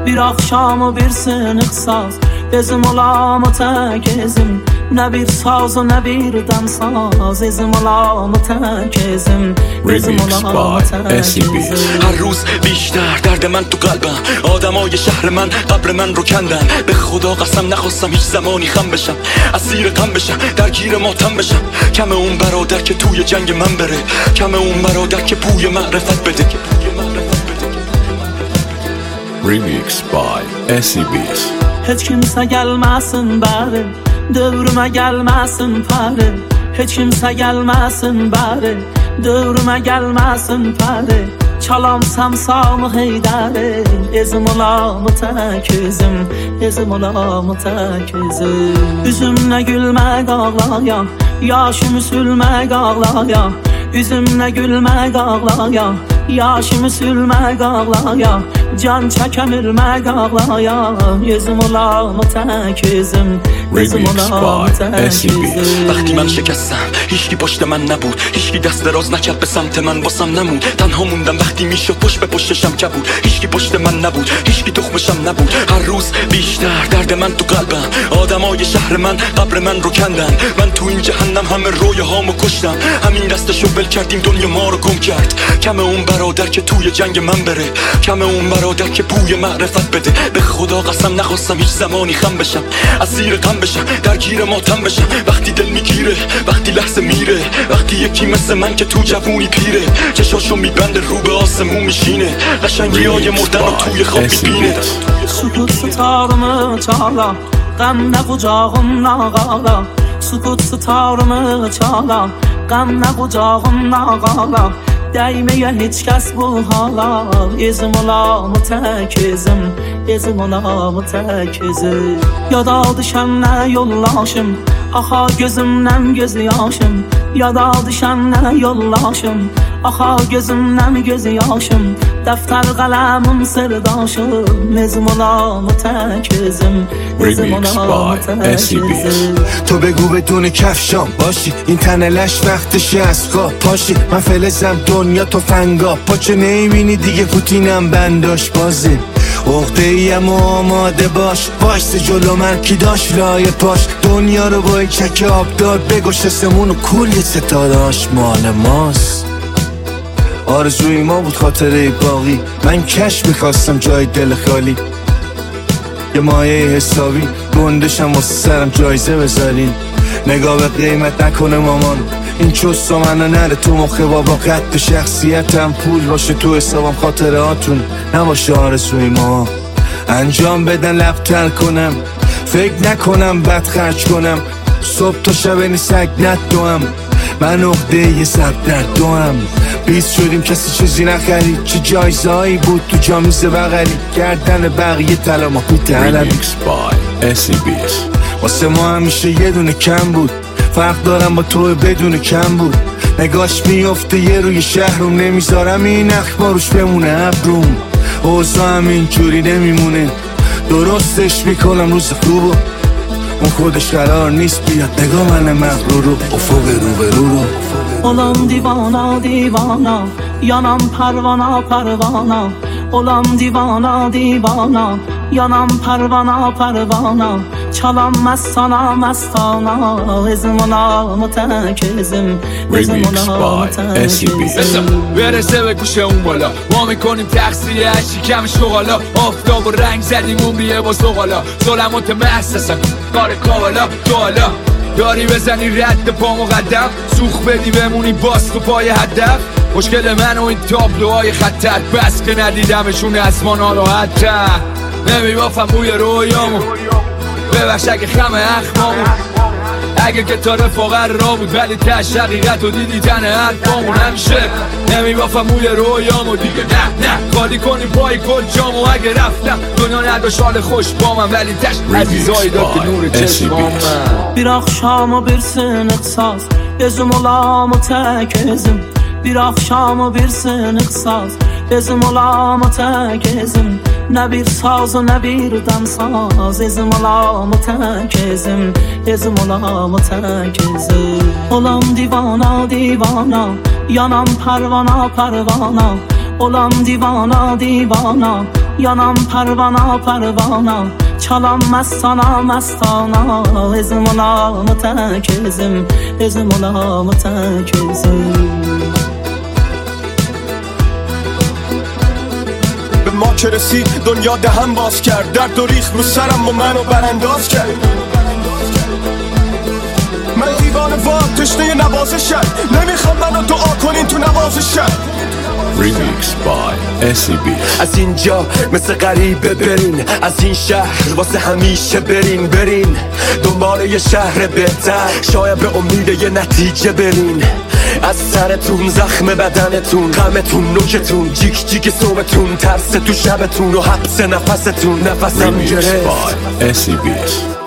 Bir akşam o bir sınık saz Bizim olam o tek izim Ne bir saz o ne bir dansaz Bizim olam o tek izim Bizim olam o tek izim هر روز بیشتر درد من تو قلبم آدمای شهر من قبر من رو کندن به خدا قسم نخواستم هیچ زمانی خم بشم اسیر غم بشم درگیر ماتم بشم کم اون برادر که توی جنگ من بره کم اون برادر که پوی معرفت بده Remix by SCBs. Heç kimsə gəlməsin bəri Dövrümə gəlməsin pəri Heç kimsə gəlməsin bəri Dövrümə gəlməsin pəri Çalam samsamı heydəri Ezim olamı tək izim Ezim olamı tək izim Üzümlə gülmək ağlaya Yaşımı sülmək ağlaya Üzümlə gülmək ağlaya Yaşımı sülmək ağlaya Can çəkəmirmək ağlaya Yüzüm olamı tək izim Yüzüm olamı tək izim وقتی من شکستم هیچکی پشت من نبود هیچکی دست دراز نکرد به سمت من واسم نمود تنها موندم وقتی میشد پشت به پشتشم کبود هیچکی پشت من نبود هیچکی تخمشم نبود هر روز بیشتر درد من تو قلبم آدمای شهر من قبر من رو کندن من تو این جهنم همه رویاهامو کشتم همین دستشو ول کردیم دنیا ما رو گم کرد کم اون برادر که توی جنگ من بره کم اون برادر که پوی معرفت بده به خدا قسم نخواستم هیچ زمانی خم بشم اسیر غم بشم درگیر ماتم بشم وقتی دل میگیره وقتی لحظه میره وقتی یکی مثل من که تو جوونی پیره چشاشو میبنده رو به آسمون میشینه قشنگی های مردن رو توی خواب میبینه Sukut starımı çala Qəm nə qucağımla qala Sukut starımı çala Qəm nə qucağımla qala Dəyməyə heç kəs bu hala İzim olamı tək izim İzim olamı tək izim Yada düşən nə yollaşım Axa gözümdən göz yaşım Yada düşən nə yollaşım Axa gözümdən göz yaşım Dəftər qələmim sırdaşım İzim olamı tək izim İzim olamı tək izim تو بگو بدون کفشام باشی این تنه لش وقتشی از خواب پاشی من فلزم دنیا تو فنگا پاچه نیمینی دیگه پوتینم بنداش بازی عقده ایم و آماده باش وایس جلو من کی داشت لای پاش دنیا رو با این چک آبدار بگوش اسمون و کلی ستاداش مال ماست آرزوی ما بود خاطره باقی من کش میخواستم جای دل خالی یه مایه حسابی گندشم واسه سرم جایزه بذارین نگاه به قیمت نکنه مامان این چوستا منو نره تو مخه بابا قد شخصیتم پول باشه تو حسابم خاطراتون نباشه آرزوی ما انجام بدن لبتر کنم فکر نکنم بد خرج کنم صبح تا شب این سگ ندوم من عقده یه سب در دوم بیز شدیم کسی چیزی نخرید چه جایزه هایی بود تو جامیز بغلی گردن بقیه طلا ما بیترم واسه ما همیشه یه دونه کم بود فرق دارم با تو بدون کم بود نگاش میفته یه روی شهرم نمیذارم این اخبار روش بمونه ابروم اوضاع همین جوری نمیمونه درستش میکنم روز خوبو اون خودش قرار نیست بیاد نگاه من مغرور رو افق رو رو Olam divana divana Yanam parvana parvana Olam divana divana Yanam parvana parvana Çalam mastana mastana İzim olamı tək izim İzim olamı tək izim برسه به گوشه اون بالا ما میکنیم تقصیه شکم شغالا آفتاب و رنگ زدیم اون بیه با زغالا ظلمات محسسم کار کاوالا دوالا داری بزنی رد پامو قدم سوخ بدی بمونی باز تو پای هدف مشکل من و این تابلوهای خطر بس که ندیدمشون از ما ناراحت‌تر نمیبافم بوی رویامو ببخش اگه خم اخمامو اگه که تا رفاقه را بود ولی تش حقیقت و دیدی تن حرفامون همیشه نمیبافم بوی رویامو دیگه نه خالی کنی پای کل جامو اگه رفتم دنیا نداشت حال خوش با من ولی تش عزیزایی داد که نور چشمام Bir akşam o bir sınık saz Gözüm olam o tek izim Bir akşam o bir sınık saz Gözüm olam o tek izim Ne bir saz ne bir dansaz İzim olam o tek izim İzim olam o tek izim Olam divana divana Yanam parvana parvana Olam divana divana yanam parvana parvana, çalam mastana mastana. Ezim olamı tek ezim, ezim olamı tek ezim. به ما که رسید دنیا دهن باز کرد، درد و ریخ رو سرم و منو برانداز کرد. من دیوان وار تشنه نوازشم، نمیخوام منو دعا کنین تو نوازشم. Remix by SCBs. از اینجا مثل غریبه برین، از این شهر واسه همیشه برین برین دنبال یه شهر بهتر، شاید به امید یه نتیجه برین. از سرتون زخم بدنتون، غمتون نوکتون، جیک جیک صبحتون، ترس تو شبتون و حبس نفستون. نفسم Remix گرفت by SCBs.